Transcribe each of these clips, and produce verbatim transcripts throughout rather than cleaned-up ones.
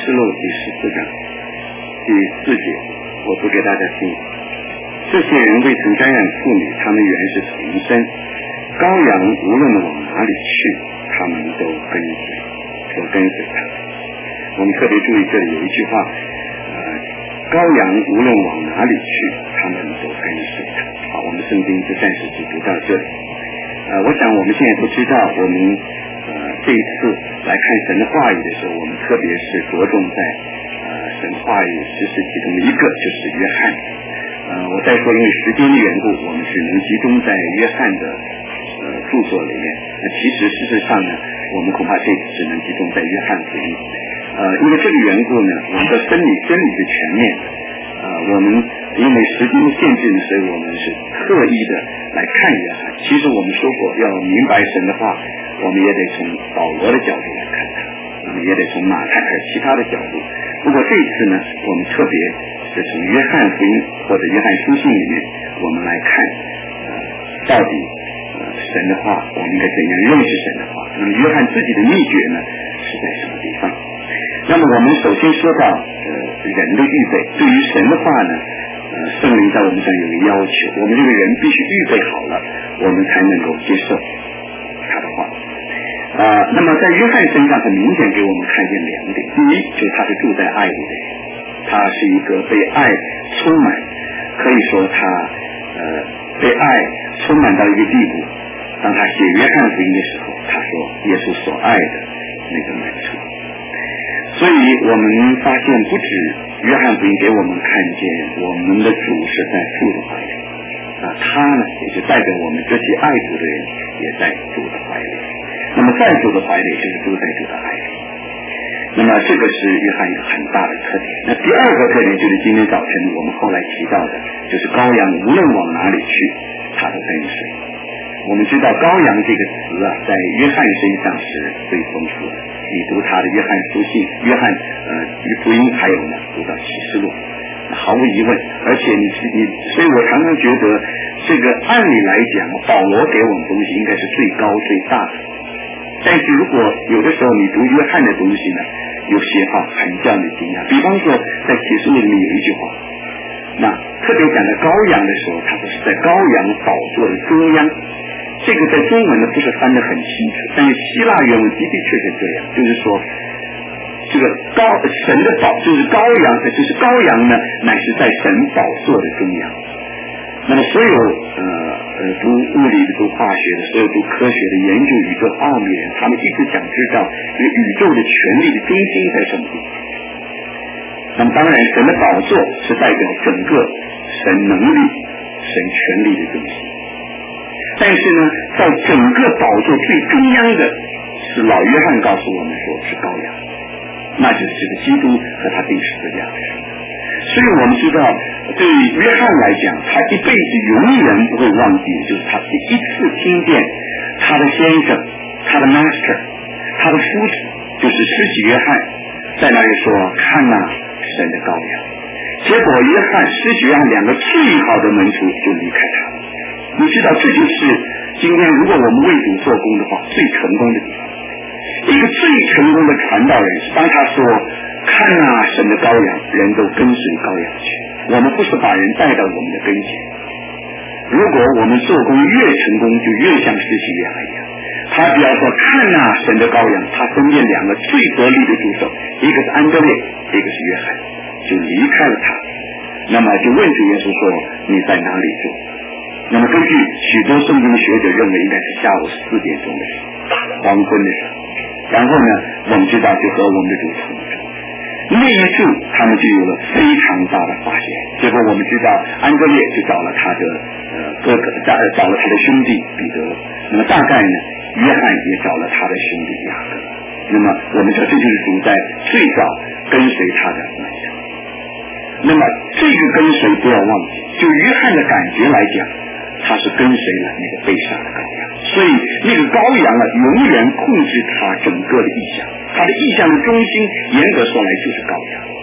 示录第十四章第四节，我读给大家听。这些人未曾沾染妇女，他们原是童身，羔羊无论往哪里去，他们都跟随，都跟随他。我们特别注意这里有一句话，呃，羔羊无论往哪里去，他们都跟随他。好，我们圣经就暂时只读到这里。呃，我想我们现在都知道，我们呃这一次来看神的话语的时候，我们特别是着重在呃神话语实施其中的一个，就是约翰。呃，我再说，因为时间的缘故，我们只能集中在约翰的呃著作里面。那其实事实上呢，我们恐怕这次只能集中在约翰福音。呃，因为这个缘故呢，我们的真理真理是全面的。呃，我们因为时间限制呢，所以我们是特意的来看约翰。其实我们说过，要明白神的话，我们也得从保罗的角度来看他，我们也得从马太还有其他的角度。不过这一次呢，我们特别是从约翰福音或者约翰书信里面，我们来看，呃，到底呃神的话，我们应该怎样认识神的话？那么约翰自己的秘诀呢，是在什么地方？那么我们首先说到呃人的预备，对于神的话呢，呃圣灵在我们上有个要求，我们这个人必须预备好了，我们才能够接受他的话。啊、呃，那么在约翰身上很明显给我们看见两点，第一就是他是住在爱里的人，他是一个被爱充满，可以说他呃被爱充满到一个地步，当他写约翰福音的时候，他说耶稣所爱的那个门徒。所以我们发现不止约翰福音给我们看见我们的主是在父的怀里，那他呢也就代表我们这些爱主的人也在主的怀里，那么在主的怀里就是住在主的爱里。那么这个是约翰一个很大的特点。那第二个特点就是今天早晨我们后来提到的，就是羔羊无论往哪里去，他都跟随。我们知道羔羊这个词啊，在约翰身上是最丰富的。你读他的约翰书信、约翰呃福音，还有呢读到启示录，毫无疑问。而且你你，所以我常常觉得，这个按理来讲，保罗给我们东西应该是最高最大的。但是如果有的时候你读约翰的东西呢，有些话很叫你惊讶。比方说，在启示录里面有一句话，那特别讲到羔羊的时候，他说是在羔羊宝座的中央。这个在中文呢不是翻得很清楚，但是希腊原文的的确是这样，就是说这个高神的宝就是羔羊，就是羔羊呢乃是在神宝座的中央。那么所有呃呃读物理的、读化学的、所有读科学的、研究宇宙奥秘的人，他们一直想知道这个宇宙的权力的中心在什么地方。那么当然神的宝座是代表整个神能力、神权力的中心。但是呢，在整个宝座最中央的是老约翰告诉我们说是羔羊，那就是这个基督和他钉十字架的事。所以我们知道，对约翰来讲，他一辈子永远不会忘记，就是他第一次听见他的先生、他的 master、他的夫子，就是施洗约翰，在那里说：“看哪，神的羔羊。”结果约翰、施洗约翰两个最好的门徒就离开他了。你知道，这就是今天如果我们为主做工的话，最成功的地方。一个最成功的传道人是当他说：“看啊，神的羔羊，人都跟随羔羊去。”我们不是把人带到我们的跟前。如果我们做工越成功，就越像施洗约翰一样。他只要说：“看啊，神的羔羊。”他身边两个最得力的助手，一个是安德烈，一个是约翰，就离开了他。那么就问主耶稣说：“你在哪里住？”那么根据许多圣经学者认为，应该是下午四点钟的时候，黄昏的时候。然后呢，我们知道就和我们的主同住。那一住，他们就有了非常大的发现。结果我们知道，安德烈就找了他的呃哥哥，找找了他的兄弟彼得。那么大概呢，约翰也找了他的兄弟雅各。那么我们说，这就是主在最早跟随他的门徒。那么这个跟随不要忘记，就约翰的感觉来讲，他是跟随了那个被杀的羔羊，所以那个羔羊啊，永远控制他整个的意象，他的意象的中心，严格说来就是羔羊。所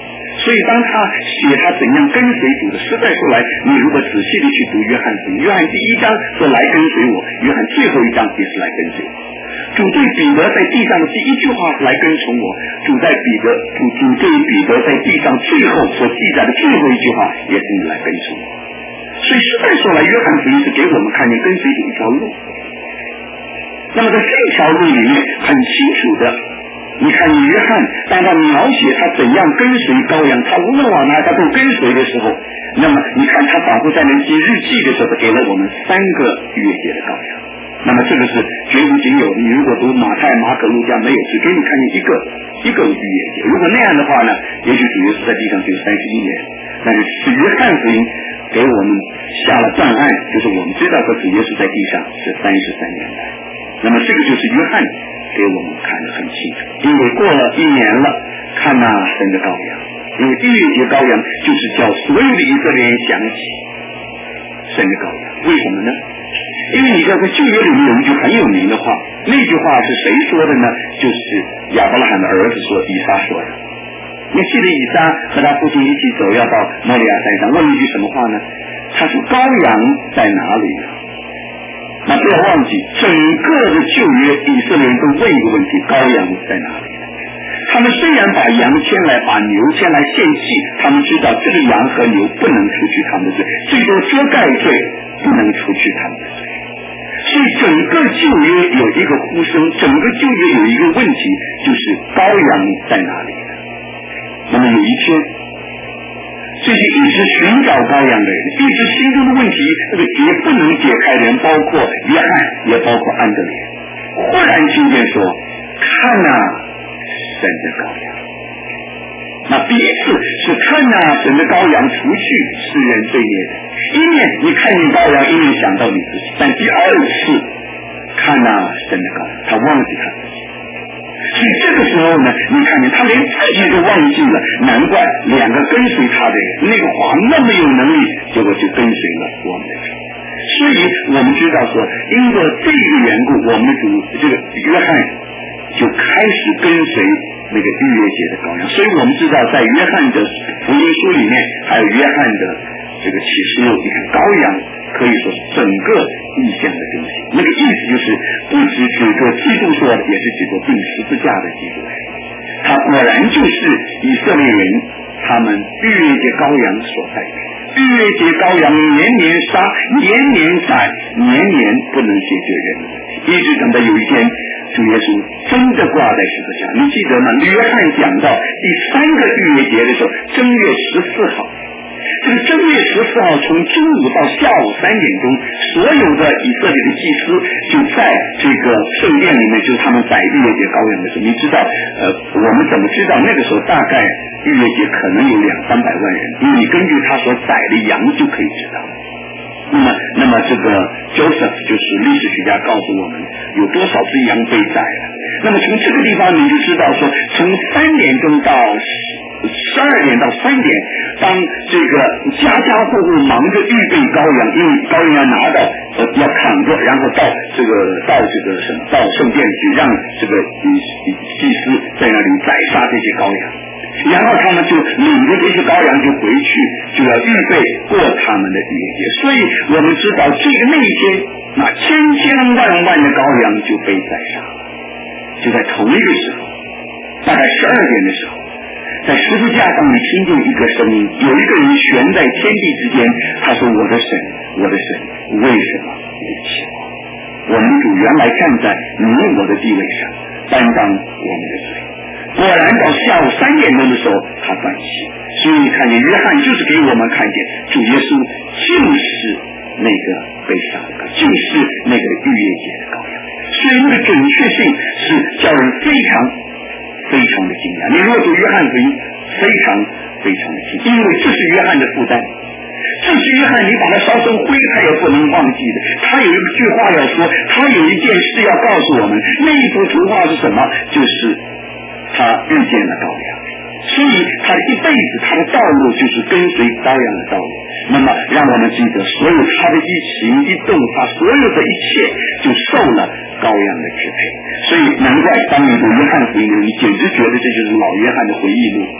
所以当他写他怎样跟随主的，实在说来，你如果仔细的去读约翰福音，约翰第一章说来跟随我，约翰最后一章也是来跟随我。主对彼得在地上的第一句话是来跟从我，主在彼得主主对彼得在地上最后所记载的最后一句话也是你来跟从我。所以实在说来，约翰福音是给我们看见跟随主一条路。那么在这条路里面很清楚的，你看约翰当他描写他怎样跟随羔羊，他无论往哪他都跟随的时候，那么你看他仿佛在能记日记的时候给了我们三个逾越节的羔羊。那么这个是绝无仅有的，你如果读马太、马可、路加没有，只给你看见一个一个逾越节。如果那样的话呢，也许主耶稣在地上只有三十一年，但是是约翰福音给我们下了断案，就是我们知道说主耶稣在地上是三十三年来。那么这个就是约翰给我们看得很清楚，因为过了一年了，看那神的羔羊，因为逾越节羔羊就是叫所有的以色列人想起神的羔羊。为什么呢？因为你知道在旧约里面有一句很有名的话，那句话是谁说的呢？就是亚伯拉罕的儿子说，以撒说的。你记得以撒和他父亲一起走要到摩利亚山上，问了一句什么话呢？他说羔羊在哪里呢？那不要忘记，整个的旧约以色列人都问一个问题，羔羊在哪里？他们虽然把羊牵来，把牛牵来献祭，他们知道这个羊和牛不能除去他们的罪，最多遮盖罪，不能除去他们的罪。所以整个旧约有一个呼声，整个旧约有一个问题，就是羔羊在哪里？那么有一天，这些一直寻找羔羊的人，一直心中的问题，这个结不能解开的人，包括约翰，也包括安德烈，忽然听见说：“看哪，神的羔羊。”那第一次是看哪，神的羔羊除去世人罪孽的。一面你看见羔羊，一面想到你自己；但第二次看哪，神的羔羊，他忘记他自己。所以这个时候呢，你看见他连自己都忘记了，难怪两个跟随他的人，那个话那么有能力，结果就跟随了我们的主。所以我们知道说，因为这个缘故，我们的主这个约翰就开始跟随那个逾越节的羔羊。所以我们知道，在约翰的福音书里面，还有约翰的这个启示录，你看羔羊可以说是整个意象的东西。那个意思就是不只指着基督说的，也是指着钉十字架的基督。他果然就是以色列人他们逾越节羔羊所代表。逾越节羔羊年年杀，年年宰，年年不能解决人的问题，一直等到有一天主耶稣真的挂在十字架。你记得吗？约翰讲到第三个逾越节的时候，正月十四号，这个正月十四号从中午到下午三点钟，所有的以色列的祭司就在这个圣殿里面，就是他们宰逾越节羔羊的时候。你知道呃，我们怎么知道那个时候大概逾越节可能有两三百万人，因为你根据他所宰的羊就可以知道。那么那么这个 Joseph 就是历史学家告诉我们有多少只羊被宰了。那么从这个地方你就知道说，从三点钟到十二点到三点，当这个家家户户忙着预备羔羊，因为羔羊要拿到呃要扛着，然后到这个到这个什么到圣殿去，让这个祭司在那里宰杀这些羔羊，然后他们就领着这些羔羊就回去，就要预备过他们的逾越节。所以我们知道这个那一天，那千千万万的羔羊就被宰杀了。就在同一个时候，大概十二点的时候，在十字架上你听见一个声音，有一个人悬在天地之间，他说：“我的神，我的神，为什么离弃我？”我们主原来站在你我的地位上，担当我们的罪。果然到下午三点钟的时候，他断气。所以你看见约翰就是给我们看见主耶稣就是那个被杀的，就是那个逾越节的羔羊。所以那个准确性是叫人非常非常的惊讶。你如果读约翰福音，非常非常的惊讶，因为这是约翰的负担，这是约翰你把它烧成灰他也不能忘记的。他有一句话要说，他有一件事要告诉我们，那一幅图画是什么？就是他遇见了羔羊。所以他的一辈子，他的道路就是跟随羔羊的道路。那么让我们记得，所有他的一行一动，他所有的一切就受了羔羊的支配。所以难怪当你读约翰福音，你简直觉得这就是老约翰的回忆录。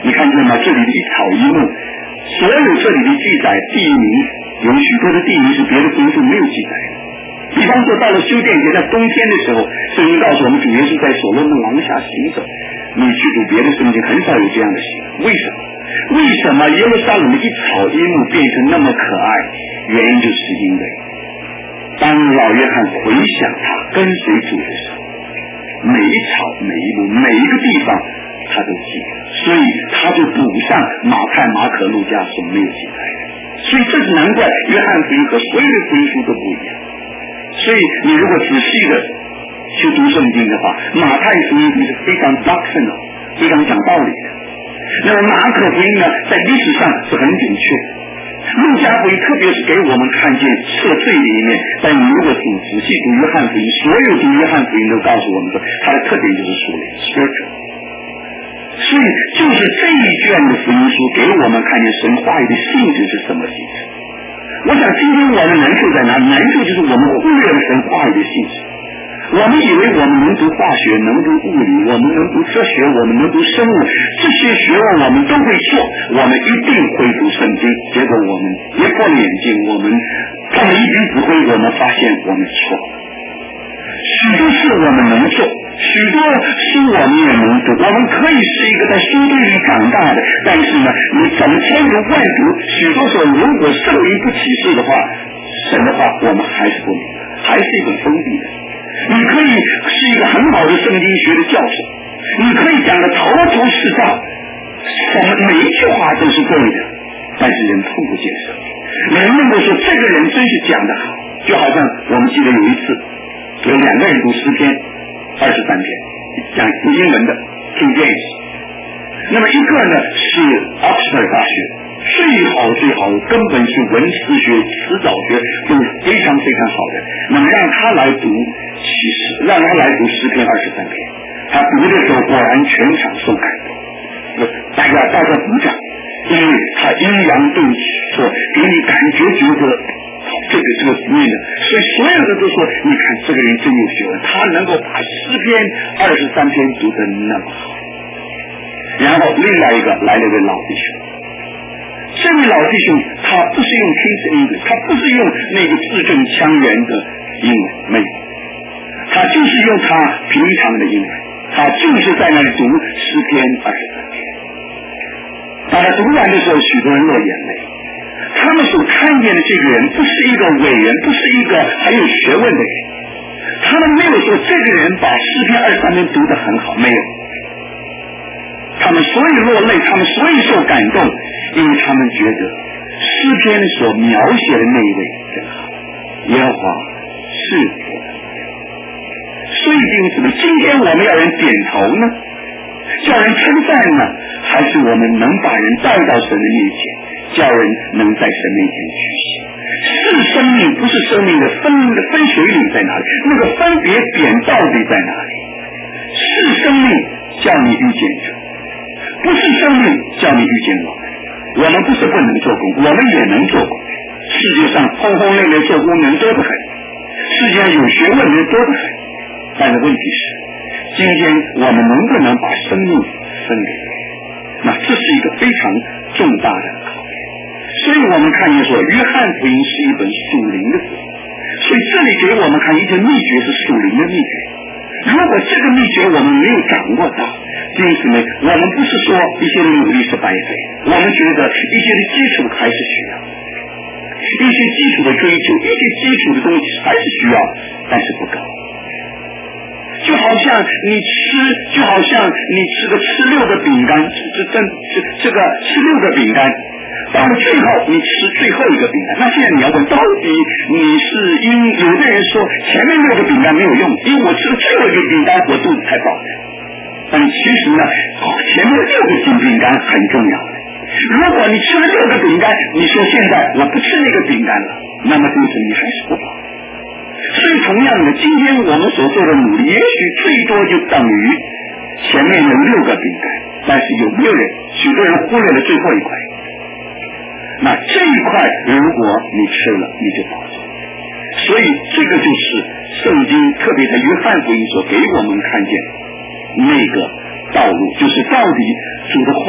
你看见吗？这里的一草一木，所有这里的记载地名，有许多的地名是别的福音书没有记载的。比方说到了修殿节，在冬天的时候，圣经告诉我们主耶稣在所罗门廊下行走。你去读别的圣经，很少有这样的行。为什么？为什么耶路撒冷的一草一木变成那么可爱？原因就是因为当老约翰回想他跟随主的时候，每一草每一木每一个地方他都记得，所以他就补上马太马可路加所没有记载的。所以这是难怪约翰福音和所有的福音书都不一样。所以你如果仔细的去读圣经的话，马太福音是非常 doctrinal 非常讲道理的，那么马可福音呢在历史上是很准确的，路加福音特别是给我们看见赦罪的一面，但你如果仔细读约翰福音，所有读约翰福音都告诉我们说它的特点就是属灵 spiritual。 所以就是这一卷的福音书给我们看见神话语的性质是什么性质。我想今天我们难处在哪？难处就是我们忽略了神话语的性质。我们以为我们能读化学，能读物理，我们能读科学，我们能读生物，这些学问我们都会做，我们一定会读圣经。结果我们跌破了眼镜，我们碰了一鼻子灰，我们发现我们错了。许多事我们能做，许多书我们也能读，我们可以是一个在书堆里长大的，但是呢，你整天如万读，许多时候如果圣灵不启示的话，神的话我们还是不明白，还是一个封闭的。你可以是一个很好的圣经学的教授，你可以讲的头头是道，我们每一句话都是对的，但是人碰不见神，人认为说这个人真是讲得好，就好像我们记得有一次有两个人读诗篇二十三篇，讲英文的 King James， 那么一个呢是 Oxford 大学最好最好的，根本是文词学词藻学都非常非常好的，那么让他来读其实让他来读诗篇二十三篇，他读的时候果然全场受感动，大家大家鼓掌，因为他阴阳对错，给你感觉觉得这个这个福音的，所以所有的都说，你看这个人真有学问，他能够把诗篇二十三篇读得那么好。然后另外一个来了一位老弟兄，这位老弟兄他不是用 King's English， 他不是用那个字正腔圆的英文，没有，他就是用他平常的英文，他就是在那里读诗篇二十三篇。当他读完的时候，许多人落眼泪。他们所看见的这个人不是一个伟人，不是一个很有学问的人，他们没有说这个人把诗篇二十三篇读得很好，没有。他们所以落泪，他们所以受感动，因为他们觉得诗篇所描写的那一位真好，耶和华是我的。所以因此呢，今天我们要人点头呢，叫人称赞呢，还是我们能把人带到神的面前，叫人能在神面前举行？是生命不是生命的分的分水岭在哪里？那个分别点到底在哪里？是生命叫你遇见主，不是生命叫你遇见我们。我们不是不能做工，我们也能做工。世界上轰轰烈烈做工人多得很，世界上有学问人多得很，但是问题是今天我们能不能把生命分给人？那这是一个非常重大的考验。所以我们看见说约翰福音是一本属灵的福音，所以这里给我们看一些秘诀是属灵的秘诀。如果这个秘诀我们没有掌握到，因此呢，我们不是说一些努力是白费，我们觉得一些的基础还是需要，一些基础的追求，一些基础的东西还是需要，但是不够。就好像你吃，就好像你吃个吃六个饼干，这这这这个吃六个饼干，到了最后你吃最后一个饼干，那现在你要问，到底你是因有的人说前面六个饼干没有用，因为我吃了最后一个饼干我肚子才饱的，但其实呢，前面六个饼干很重要的。如果你吃了六个饼干，你说现在我不吃那个饼干了，那么肚子你还是不饱。所以同样的，今天我们所做的努力，也许最多就等于前面的六个饼干，但是有没有人？许多人忽略了最后一块。那这一块如果你吃了，你就饱足。所以这个就是圣经，特别在约翰福音所给我们看见那个道路，就是到底主的话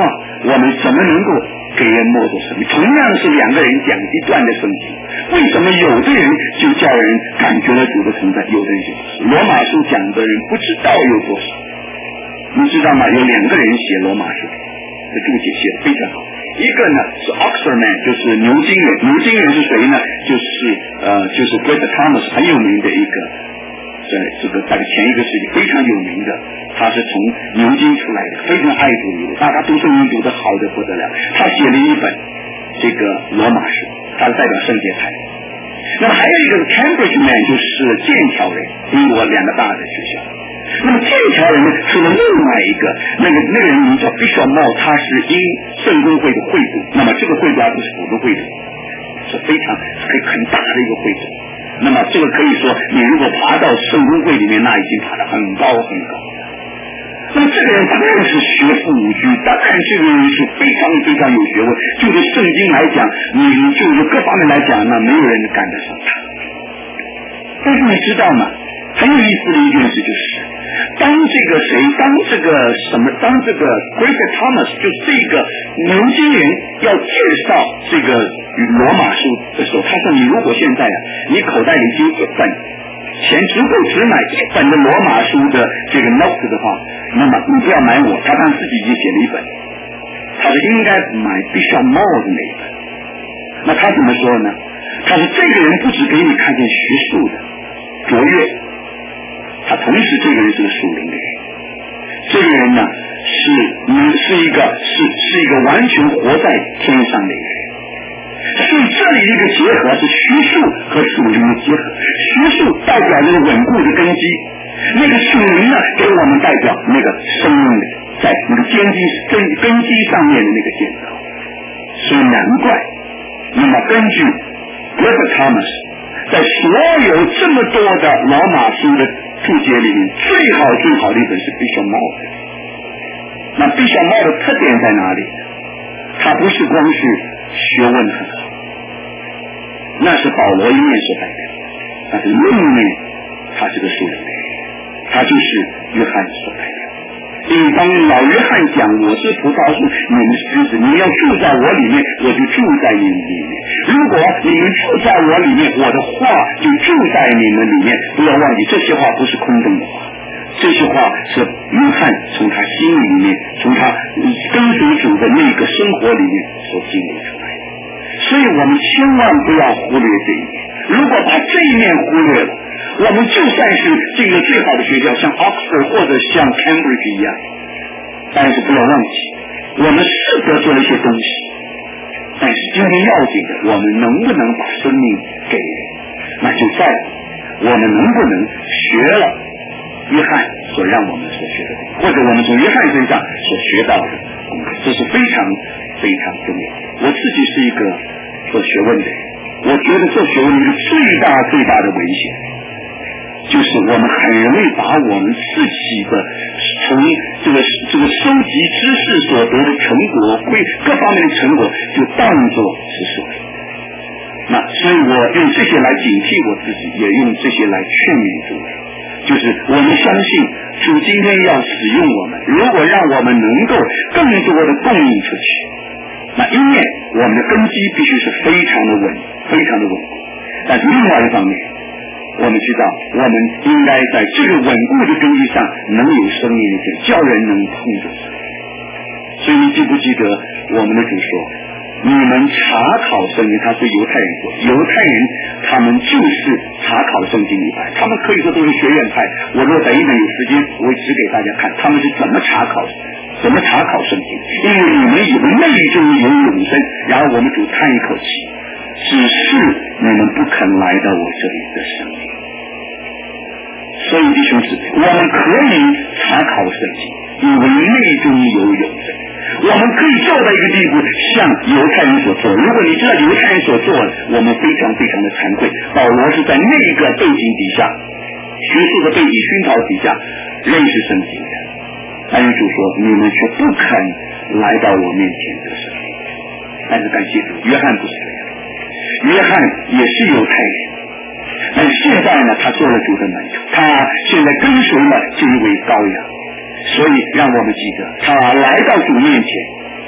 我们怎么能够给人摸着生命？同样是两个人讲一段的圣经，为什么有的人就叫人感觉了主的存在，有的人就不是？罗马书讲的人不知道有多少，你知道吗？有两个人写罗马书的注解写的非常好，一个呢是 Oxford Man， 就是牛津人。牛津人是谁呢？就是呃，就是 Great Thomas 很有名的一个，在这个在前一个世纪非常有名的，他是从牛津出来的，非常爱主义的，大家读圣经读得好的不得了。他写了一本这个罗马书，他是代表圣洁派。那么还有一个 Cambridge Man， 就是剑桥人，英国两个大的学校。那么剑桥人呢，除了另外一个那个那个人名叫 Bishop Moore， 他是因圣公会的会主，那么这个会主还不是普通会主，是非常可以很大的一个会主。那么这个可以说，你如果爬到圣公会里面，那已经爬得很高很高了。那么这个人当然是学富五车，当然这个人是非常非常有学问。就是圣经来讲，你就是各方面来讲，那没有人赶得上他。但是你知道吗？很有意思的一件事就是，当这个谁，当这个什么，当这个 Great Thomas， 就是这个牛津人要介绍这个罗马书的时候，他说：“你如果现在啊，你口袋里只有一本钱足够只买一本的罗马书的这个 note 的话，那么你不要买我。”他当自己已经写了一本，他说应该买Bishop Moore的那一本。那他怎么说呢？他说这个人不只给你看见学术的卓越，他同时这个人是个属灵的人，这个人呢是你是一个是是一个完全活在天上的一个人。所以这里一个结合是学术和属灵的结合，学术代表这个稳固的根基，那个属灵呢给我们代表那个生命的在那个根基根根基上面的那个建造。所以难怪，那么根据 Great Thomas 在所有这么多的罗马书的注解里面，最好最好的一本是 Bishop Moore。那 Bishop Moore 的特点在哪里？他不是光是学问很好，那是保罗一面所代表，但是另一面他是个属灵的人，他就是约翰所代表。因为当老约翰讲我是葡萄树，你们是枝子，你要住在我里面，我就住在你们里面。如果你们住在我里面，我的话就住在你们里面。不要忘记，这些话不是空洞的话，这些话是约翰从他心里面，从他跟随主的那个生活里面所经历出来的。所以我们千万不要忽略这一点。如果把这一面忽略了，我们就算是这个最好的学校，像 Oxford 或者像 Cambridge 一样，但是不要忘记，我们是得做了一些东西，但是今天要紧的，我们能不能把生命给人，那就在我们能不能学了约翰所让我们所学的东西，或者我们从约翰身上所学到的功课，这是非常非常重要的。我自己是一个做学问的人，我觉得做学问一个最大最大的危险，就是我们很容易把我们自己的从这个这个收集知识所得的成果，会各方面的成果，就当作是属灵。那所以我用这些来警惕我自己，也用这些来劝勉诸位，就是我们相信主今天要使用我们，如果让我们能够更多的供应出去，那一面我们的根基必须是非常的稳，非常的稳固，但是另外一方面，我们知道我们应该在这个稳固的根基上能有生命力，叫人能碰着生命。所以你记不记得我们的主说，你们查考圣经，他是犹太人说，犹太人他们就是查考圣经一派，他们可以说都是学院派。我若在一本有时间，我会指给大家看他们是怎么查考怎么查考圣经，因为你们以为内中有永生。然后我们主叹一口气，只是你们不肯来到我这里的生命。所以弟兄姊妹，我们可以查考圣经，以为内中有永生。我们可以做到一个地步，像犹太人所做。如果你知道犹太人所做的，我们非常非常的惭愧。保罗是在那个背景底下，学术的背景熏陶底下认识圣经的，但是主说你们却不肯来到我面前的生命。但是感谢主，约翰不是这样，约翰也是犹太人，但是现在呢，他做了主的门徒，他现在跟随了这一位羔羊。所以让我们记得，他来到主面前，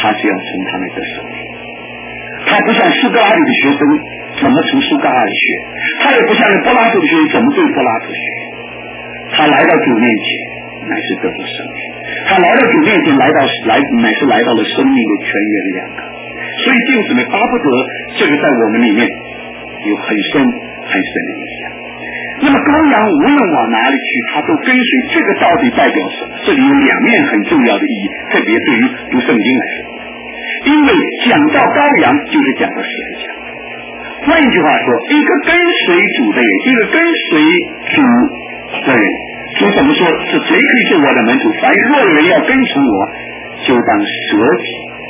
他是要从他那得生命。他不像苏格拉底的学生怎么从苏格拉底学，他也不像柏拉图的学生怎么对柏拉图学。他来到主面前乃是得到生命，他来到主面前来到来乃是来到了生命的泉源的两个。所以弟兄姊妹，巴不得这个在我们里面有很深很深的影响。那么羔羊无论往哪里去，他都跟随，这个到底代表什么？这里有两面很重要的意义，特别对于读圣经来说，因为讲到羔羊就是讲到十字架。换一句话说，一个跟随主的人，一个跟随主的人，主怎么说？是谁可以做我的门徒？凡若有人要跟从我，就当舍己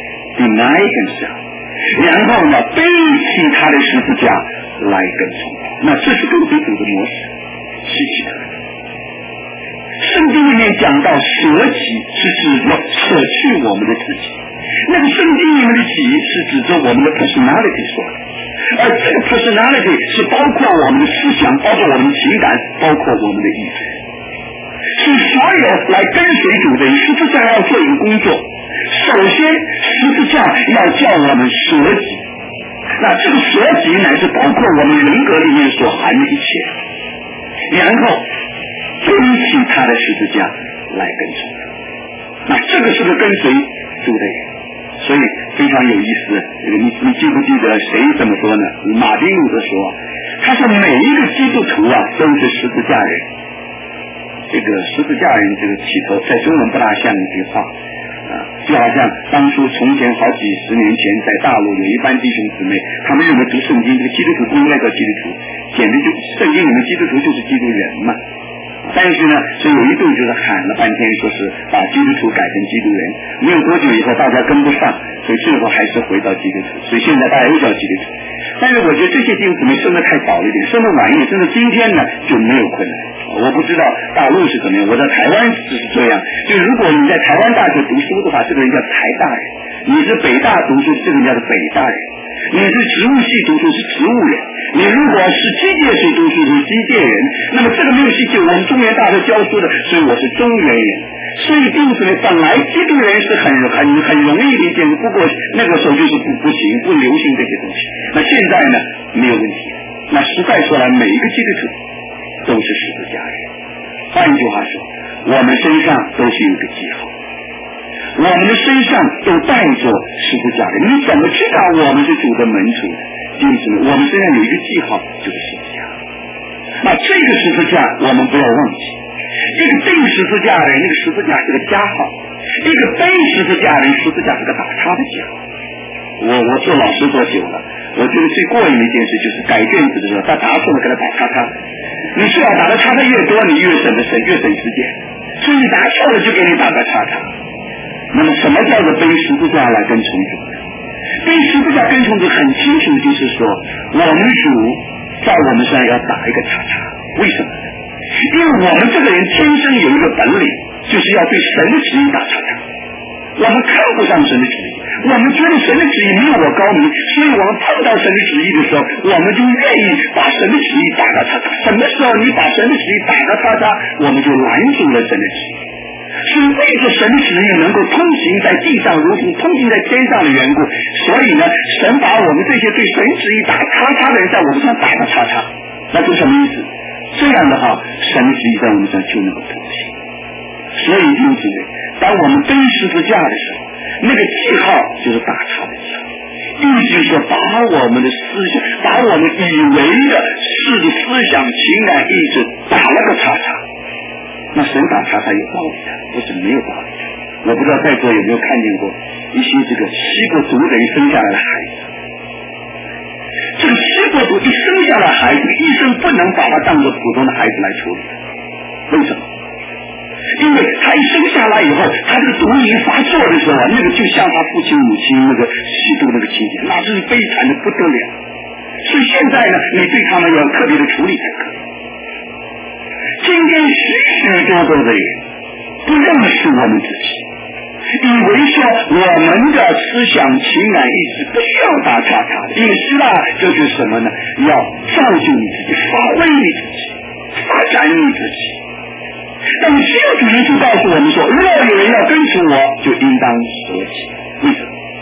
deny himself， 然后呢背起他的十字架来跟从我。那这是跟随主的模式，是其他的。圣经里面讲到舍己是指着舍去我们的自己，那个圣经里面的己是指着我们的 personality 说的，而这个 personality 是包括我们的思想，包括我们的情感，包括我们的意志。是所有来跟随主的人，十字架要做一个工作。首先，十字架要叫我们舍己，那这个舍己乃是包括我们人格里面所含的一切，然后背起他的十字架来跟从。那这个是个跟随主的人，所以非常有意思。你你记不记得谁怎么说呢？马丁路德说，他说每一个基督徒啊都是十字架人。这个十字架人这个起头在中文不大像一句话啊，就好像当初从前好几十年前在大陆有一班弟兄姊妹，他们认为读圣经这个基督徒不应该叫基督徒，简直就圣经里面基督徒就是基督人嘛。但是呢，所以有一度就是喊了半天，说是把基督徒改成基督人，没有多久以后大家跟不上，所以最后还是回到基督徒，所以现在大家又叫基督徒。但是我觉得这些弟兄姊妹生得太早了一点，生得晚一点，生到今天呢就没有困难。我不知道大陆是怎么样，我在台湾就是这样，就如果你在台湾大学读书的话，这个人叫台大人；你是北大读书，这个人叫北大人；你是植物系读书是植物人；你如果是机械系读书是机械人。那么这个没有系就我们中原大学教书的，所以我是中原人。所以弟兄姊妹，本来基督人是很很很容易理解，不过那个时候就是不不行，不流行这些东西。那现在呢，没有问题。那实在说来，每一个基督徒都是十字架人。换一句话说，我们身上都是有一个记号，我们的身上都带着十字架人。你怎么知道我们是主的门徒？弟兄姊妹，我们身上有一个记号，就是十字架。那这个十字架我们不要忘记，一个钉十字架人，那个十字架是个加号；一个背十字架人，十字架是个打叉的加号。我我做老师做久了，我觉得最过瘾的一件事就是改卷子的时候，他答错了给他打叉叉。你最好打的叉叉越多，你越省的省，越省时间。所以你答错了就给你打个叉叉。那么什么叫做背十字架来跟从主呢？背十字架跟从主很清楚，就是说我们主在我们身上要打一个叉叉。为什么呢？因为我们这个人天生有一个本领，就是要对神的旨意打叉叉。我们看不上神的旨意，我们觉得神的旨意没有我高明，所以我们碰到神的旨意的时候，我们就愿意把神的旨意打个叉叉。什么时候你把神的旨意打个叉叉，我们就拦住了神的旨意。是为着神的旨意能够通行在地上，如同通行在天上的缘故，所以呢，神把我们这些对神旨意打叉叉的人在我们上打个叉叉。那是什么意思？这样的话，神的旨意在我们上就能够通行。所以弟兄姊妹，当我们背十字架的时候，那个记号就是打叉的记号，意思就是说把我们的思想，把我们以为的是的思想、情感、意志打了个叉叉。那神打叉叉有道理的，不是没有道理的。我不知道在座有没有看见过一些这个西国族的人生下来的孩子，这个西国族一生下来孩子，医生不能把他当作普通的孩子来处理。为什么？因为他一生下来以后，他这个毒瘾发作的时候，那个就像他父亲母亲那个吸毒那个情节，那真是悲惨的不得了。所以现在呢，你对他们要特别的处理才可以。今天许许多多的人不认识我们自己，以为说我们的思想、情感、意志不需要打叉叉的，因为希腊就是什么呢？要造就你自己，发挥你自己，发展你自己。但是基督主耶稣告诉我们说，若有人要跟随我，就应当舍己。为什么？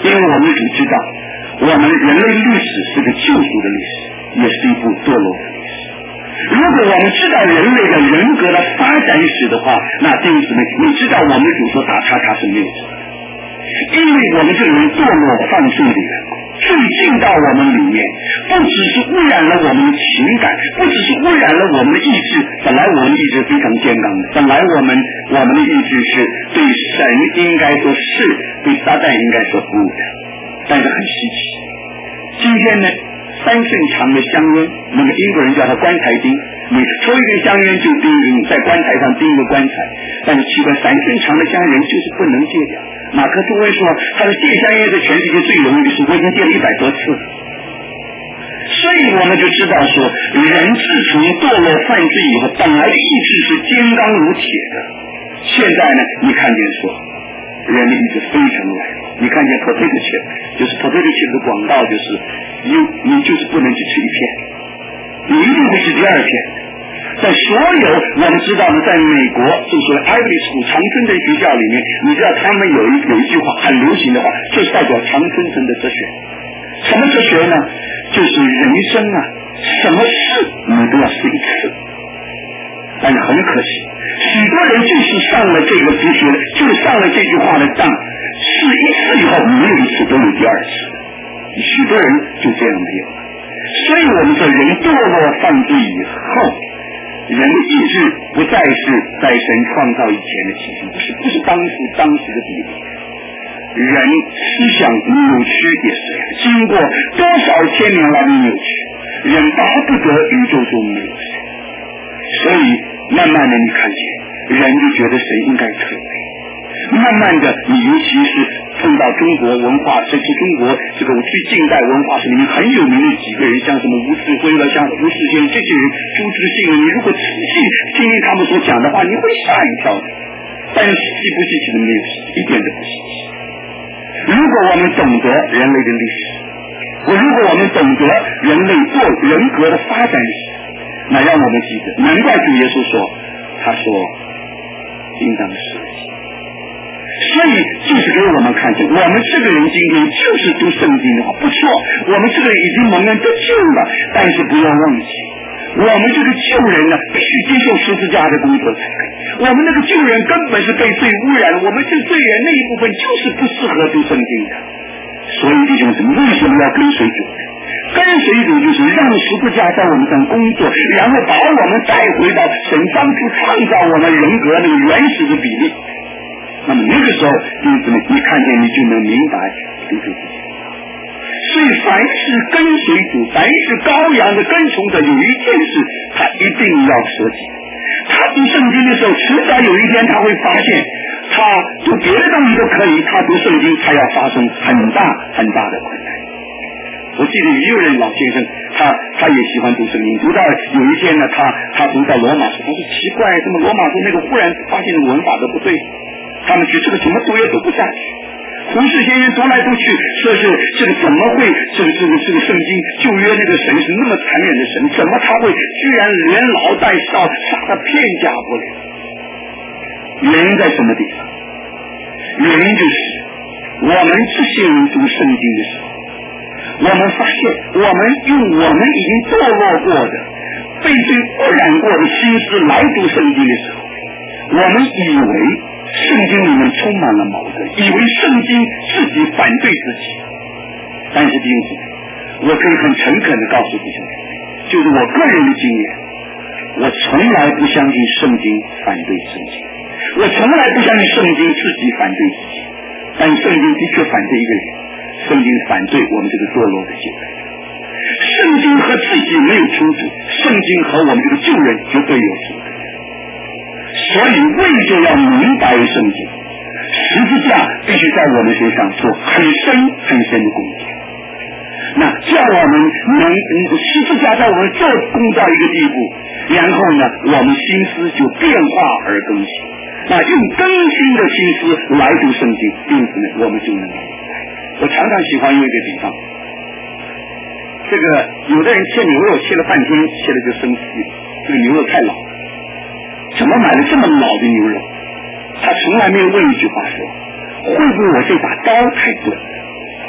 因为我们主知道，我们人类历史是个救赎的历史，也是一部堕落的历史。如果我们知道人类的人格的发展史的话，那弟兄姊妹，你知道我们主说打叉叉是没有错的，因为我们这个人堕落犯罪的缘故，罪进到我们里面，不只是污染了我们的情感，不只是污染了我们的意志。本来我们的意志非常健康的，本来我们我们的意志是对神应该说是，对撒旦应该说不的，但是很稀奇。今天呢，三寸长的香烟，那么英国人叫它棺材钉，你抽一根香烟就钉一个在棺材上钉一个棺材，但是奇怪，三寸长的香烟就是不能戒掉。马克吐温说，他的戒香烟是全世界最容易的事，我已经戒了一百多次了。所以我们就知道说，人自从堕落犯罪以后，本来的意志是坚刚如铁的，现在呢，你看见说人的意志非常软弱。你看见 potato chip， 就是 potato chip 的广告，就是你你就是不能只吃一片，你一定会吃第二片。在所有我们知道呢，在美国就是Ivy School 常春藤学校里面，你知道他们有一有一句话很流行的话，就是代表常春藤的哲学。什么哲学呢？就是人生啊，什么事你都要试一次。但是很可惜，许多人就是上了这个哲学，就是上了这句话的当，试一次以后，没有一次都有第二次。许多人就这样没有了。所以我们说，人堕落犯罪以后，人的意志不再是在神创造以前的情形，不是不是当时当时的比例。人思想扭曲也是，经过多少千年来的扭曲，人巴不得宇宙中没有神，所以慢慢的你看见人就觉得神应该可以。慢慢的，你尤其是碰到中国文化，这是中国这个最近代文化史里面很有名的几个人，像什么吴志辉了，像胡适先这些人，朱自信，你如果仔细听听他们所讲的话，你会吓一跳的。但是稀不稀奇的没有，一点都不稀奇。如果我们懂得人类的历史，如果我们懂得人类做人格的发展史，那让我们记得，难怪主耶稣说，他说应当舍己。所以就是给我们看见，我们这个人今天就是读圣经的话不错，我们这个人已经蒙恩得救了，但是不要忘记，我们这个救人呢，必须接受十字架的工作才可以。我们那个救人根本是被罪污染了，我们这罪人那一部分就是不适合读圣经的。所以弟兄姊妹，为什么要跟随主？跟随主就是让十字架在我们上工作，然后把我们带回到神当初创造我们人格那个原始的比例。那么那个时候，弟兄姊妹，你看见你就能明白主主自己。所以凡是跟随主，凡是羔羊的跟从者，有一件事他一定要舍己。他读圣经的时候，迟早有一天他会发现，他读别的东西都可以，他读圣经他要发生很大很大的困难。我记得也有人老先生，他他也喜欢读圣经，读到有一天呢，他他读到罗马书，他说奇怪，怎么罗马书那个忽然发现文法都不对，他们觉得这个怎么读也读不下去。胡适先生读来读去，说是这个怎么会这个这个这个圣经旧约那个神是那么残忍的神，怎么他会居然连老带少杀得片甲不留？原因在什么地方？原因就是我们这些人读圣经的时候，我们发现我们用我们已经堕落过的被罪污染过的心思来读圣经的时候，我们以为圣经里面充满了矛盾，以为圣经自己反对自己。但是弟兄姊妹，我可以很诚恳的告诉弟兄姊妹，就是我个人的经验，我从来不相信圣经反对圣经，我从来不相信圣经自己反对自己，但圣经的确反对一个人，圣经反对我们这个堕落的救人。圣经和自己没有冲突，圣经和我们这个救人绝对有冲突。所以为着要明白圣经，十字架必须在我们身上做很深很深的工作。那叫我们能十字架在我们做工到一个地步，然后呢，我们心思就变化而更新。那用更新的心思来读圣经，因此呢，我们就能明白。我常常喜欢用一个比方，这个有的人切牛肉切了半天，切了就生气，这个牛肉太老了。怎么买了这么老的牛肉？他从来没有问一句话说，会不会我这把刀太钝？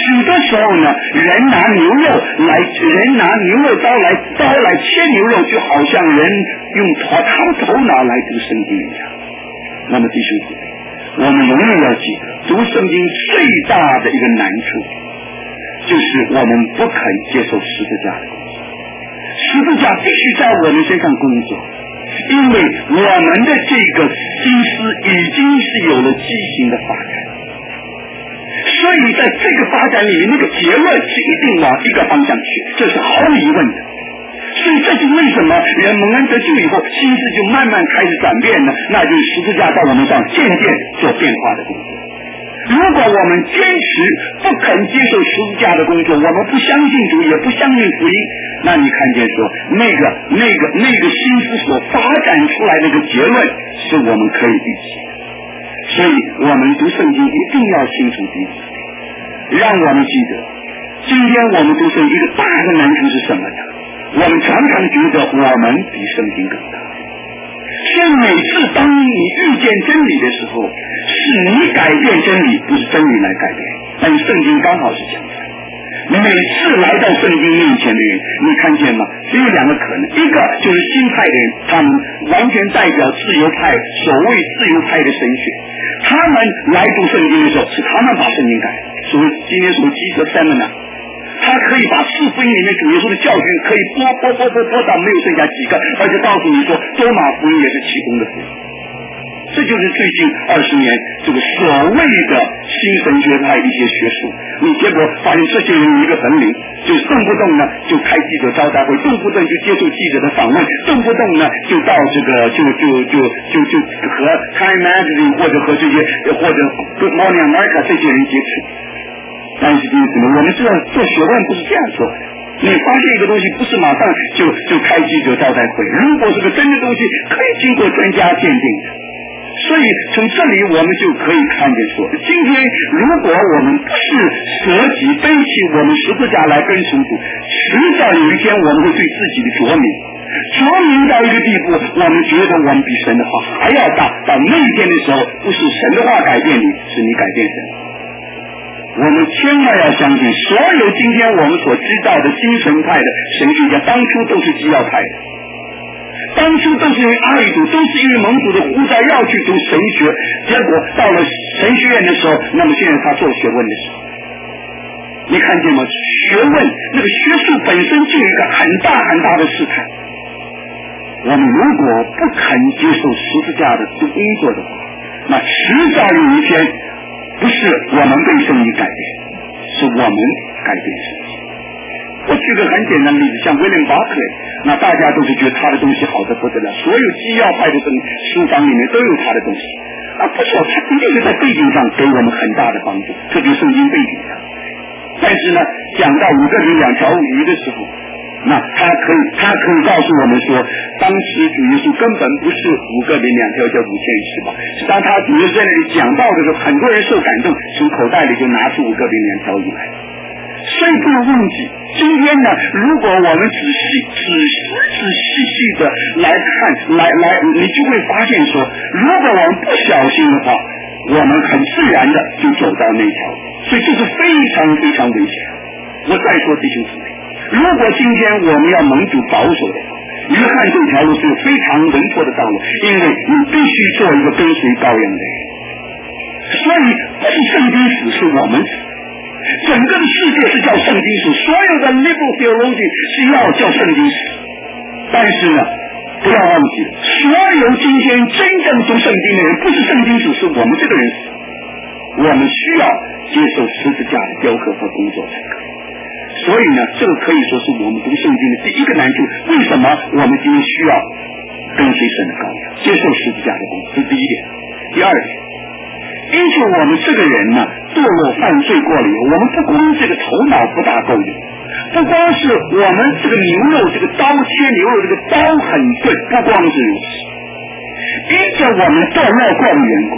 许多时候呢，人拿牛肉来，人拿牛肉刀来刀来切牛肉，就好像人用头他头脑来读圣经一样。那么弟兄姊妹，我们永远要记得，读圣经最大的一个难处，就是我们不肯接受十字架的工作。十字架必须在我们身上工作，因为我们的这个心思已经是有了畸形的发展，所以在这个发展里面，那个结论是一定往一个方向去，这是毫无疑问的。所以这是为什么人蒙恩得救以后，心思就慢慢开始转变呢？那就是十字架在我们上渐渐做变化的工作。如果我们坚持不肯接受十字架的工作，我们不相信主，也不相信福音，那你看见说那个那个那个心思所发展出来的一个结论，是我们可以预期的。所以我们读圣经一定要清楚彼此，让我们记得，今天我们读圣经一个大的难处是什么呢？我们常常觉得我们比圣经更大。所以每次当你遇见真理的时候，是你改变真理，不是真理来改变。但是圣经刚好是相反。每次来到圣经面前的人，你看见吗？只有两个可能，一个就是新派的人，他们完全代表自由派，所谓自由派的神学。他们来读圣经的时候，是他们把圣经改了。所谓今天所谓基督三门呢，他可以把四福音里面主耶稣的教训可以播播播播播到没有剩下几个，而且告诉你说多马福音也是其中的福音。这就是最近二十年这个所谓的新神学派一些学术，你结果发现这些人有一个本领，就动不动呢就开记者招待会，动不动就接受记者的访问，动不动呢就到这个就就就就就和 Time Magazine 或者和这些或者 Good Morning America 这些人接触。但是弟兄姊妹，我们知道做学问不是这样做的。你发现一个东西，不是马上就就开记者招待会，如果是个真的东西，可以经过专家鉴定的。所以从这里我们就可以看见说，今天如果我们不是舍己背起我们十字架来跟从主，迟早有一天我们会对自己的着迷，着迷到一个地步，我们觉得我们比神的话还要大。到那一天的时候，不是神的话改变你，是你改变神。我们千万要相信，所有今天我们所知道的新神派的神学家，当初都是基要派的，当初都是因为爱主，都是因为蒙主的呼召要去读神学，结果到了神学院的时候，那么现在他做学问的时候，你看见吗？学问那个学术本身就有一个很大很大的试探。我们如果不肯接受十字架的工作的话，那迟早有一天，不是我们被圣经改变，是我们改变圣经。我举个很简单的例子，像威廉巴克莱，那大家都是觉得他的东西好得不得了，所有基要派的书房里面都有他的东西啊，不错，他一定是在背景上给我们很大的帮助，特别圣经背景上。但是呢，讲到五个人两条鱼的时候，那他可以他可以告诉我们说，当时主耶稣根本不是五个人两条叫五千石吧，是当他主耶稣在那里讲道的时候，很多人受感动，从口袋里就拿出五个人两条鱼来。所以不要忘记，今天呢，如果我们仔细、仔细、仔细细的来看，来来，你就会发现说，如果我们不小心的话，我们很自然的就走到那条，所以这是非常非常危险。我再说弟兄姊妹，如果今天我们要蒙主保守的话，约翰这条路是非常稳妥的道路，因为你必须做一个跟随羔羊的人。所以不是圣经史，是我们史。整个的世界是叫圣经史，所有的 liberal theology 是要叫圣经史。但是呢，不要忘记，所有今天真正读圣经的人，不是圣经史，是我们这个人史。我们需要接受十字架的雕刻和工作才可以。所以呢，这个可以说是我们读圣经的第一个难处。为什么我们今天需要跟随神的羔羊，接受十字架的工作？这是第一点。第二点，因此我们这个人呢，堕落犯罪过了以后，我们不光这个头脑不大够用，不光是我们这个牛肉这个刀切牛肉这个刀很钝，不光是如此，因着我们堕落过的缘故，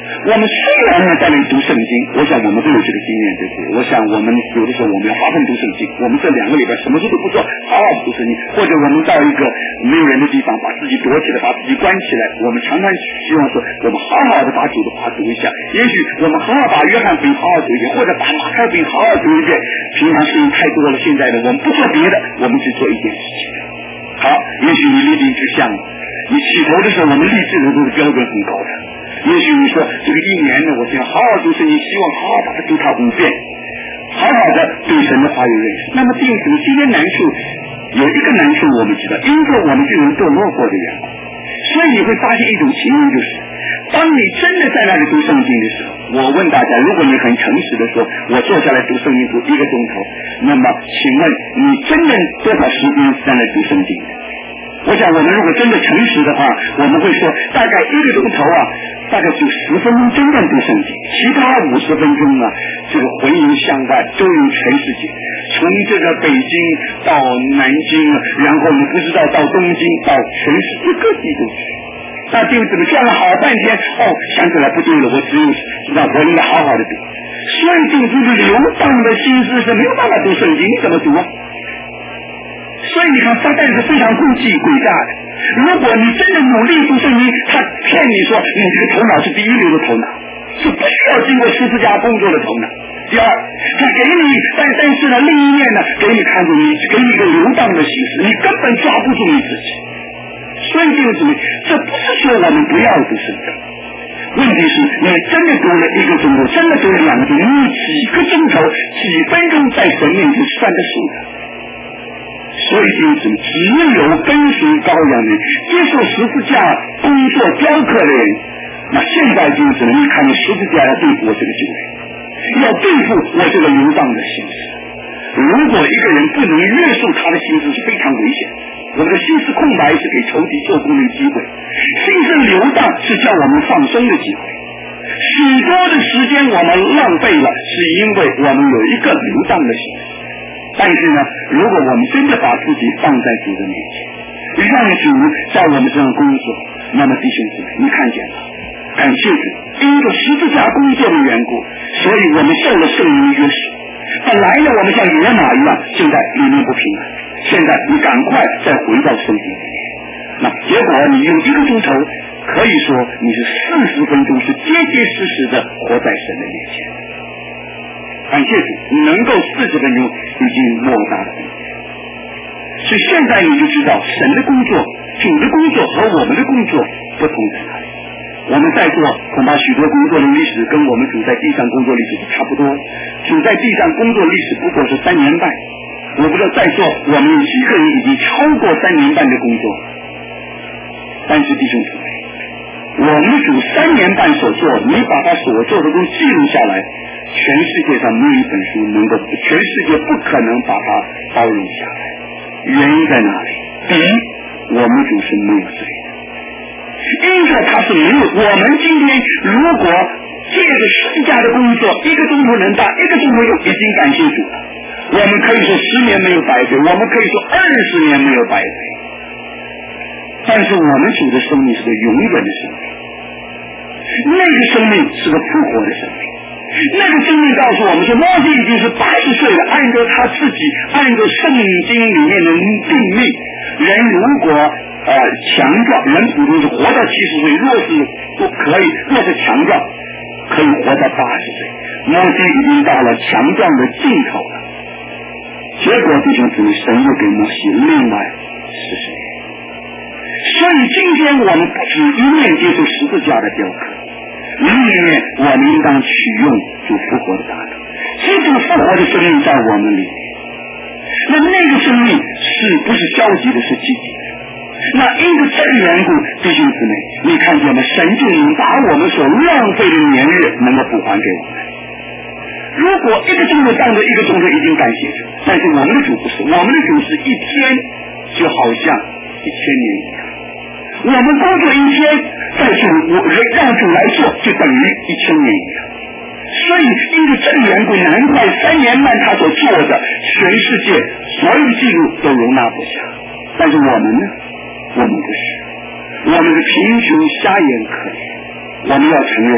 我们虽然呢在那里读圣经，我想我们都有这个经验，对不对？我想我们有的时候我们要发奋读圣经，我们这两个礼拜什么事都不做，好好读圣经，或者我们到一个没有人的地方，把自己躲起来，把自己关起来，我们常常希望说我们好好的把主的话读一下，也许我们好好把约翰福音好好读一遍，或者把马太福音好好读一遍。平常事情太多了，现在呢我们不做别的，我们只做一件事情。好，也许你立定志向，你起头的时候我们立志的都是标准很高的，也许你说这个一年呢我想好好读圣经，希望好好把它读它五遍，好好的对神的话语认识。那么弟兄姊妹，今天难处有一个难处我们知道，因为我们这种堕落过的缘故，所以你会发现一种情况，就是当你真的在那里读圣经的时候，我问大家，如果你很诚实的说我坐下来读圣经读一个钟头，那么请问你真正多少时间是在那里读圣经的？我想我们如果真的诚实的话，我们会说大概一个钟头啊，大概就十分钟真正读圣经，其他五十分钟啊这个魂游向外，周游全世界，从这个北京到南京，然后你不知道到东京，到全世界各地都去。那就怎么转了好半天，哦，想起来不对了，我只有知道我应该好好的读。所以这个流荡的心思是没有办法读圣经，你怎么读啊？所以你看撒旦是非常诡计诡诈的，如果你真的努力读圣经，他骗你说你这个头脑是第一流的头脑，是不需要经过十字架工作的头脑。第二，他给你，但但是呢，另一面呢，给你看着你，给你一个流荡的心思，你根本抓不住你自己。所以就是这不是说我们不要读圣经，问题是你真的读了一个钟头，真的读了两个钟头，你几个钟头几分钟在神面前算得数的。所以就是只有跟随羔羊的人，接受十字架工作雕刻的人，那现在就是你看你十字架要对付我这个救人，要对付我这个流荡的心思。如果一个人不能约束他的心思，是非常危险的。我们的心思空白是给仇敌做工的机会，心思流荡是叫我们放松的机会。许多的时间我们浪费了，是因为我们有一个流荡的心思。但是呢，如果我们真的把自己放在主的面前，让主在我们身上工作，那么弟兄姊妹，你看见了，感谢主，因为十字架工作的缘故，所以我们受了圣灵的约束。本来呢，我们像野马一样，现在里面不平安。现在你赶快再回到圣经里面，那结果你用一个钟头，可以说你是四十分钟是结结实实的活在神的面前。感谢主，你能够四十分钟已经莫大的分别。所以现在你就知道神的工作、主的工作和我们的工作不同在哪里。我们在座恐怕许多工作的历史跟我们主在地上工作历史是差不多，主在地上工作历史不过是三年半。我不知道在座我们有几个人已经超过三年半的工作，但是弟兄姊妹，我们主三年半所做，你把他所做的都记录下来，全世界上没有一本书能够，全世界不可能把它包容下来。原因在哪里？第一，我们主是没有罪的，因着他是没有。我们今天如果借着十字架的工作，一个钟头能打，一个钟头就已经感谢主了。我们可以说十年没有白费，我们可以说二十年没有白费，但是我们主的生命是个永远的生命，那个生命是个复活的生命。那个生命告诉我们说，摩西已经是八十岁了，按照他自己，按照圣经里面的定律，人如果呃强壮，人普通是活到七十岁，若是不可以，若是强壮，可以活到八十岁。摩西已经到了强壮的尽头了。结果弟兄姊妹，神又给摩西另外四十年。所以今天我们不只一面接受十字架的雕刻，另一面我们应当取用主复活的大能，这种复活的生命在我们里面。那那个生命是不是消极的，是积极的？那因着这个缘故，弟兄姊妹，你看见吗？神就能把我们所浪费的年日能够补还给我们。如果一个钟头当着一个钟头已经感谢主，但是我们的主不是，我们的主是一天就好像一千年一样。我们工作一天，在主我让主来做，就等于一千年一样。所以因为这个缘故，难怪三年半他所做的，全世界所有的记录都容纳不下。但是我们呢？我们不是，我们是贫穷、瞎眼、可怜。我们要承认，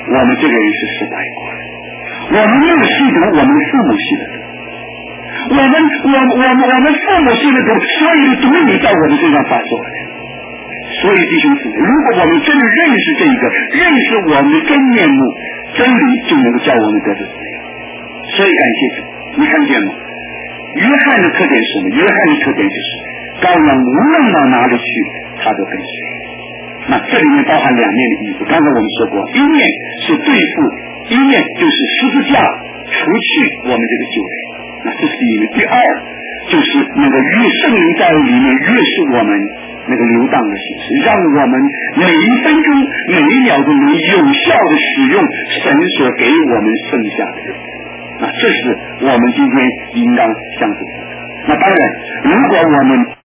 我们这个人是失败过的，我们没有吸毒，我们父母吸的毒，我们我我们我们父母吸的毒，所有的毒瘾在我们身上发作的。所以弟兄姊妹，如果我们真的认识这一个，认识我们的真面目，真理就能够叫我们得到自由。所以感谢主，你看见吗？约翰的特点是什么？约翰的特点就是羔羊无论到哪里去，他都跟随。那这里面包含两面的意思。刚才我们说过，一面是对付，一面就是十字架除去我们这个旧人。那这是第一个。第二就是那个越圣灵在里面越是我们那个流荡的形式，让我们每一分钟每一秒钟能有效的使用神所给我们剩下的日子。那这是我们今天应当相信的。那当然，如果我们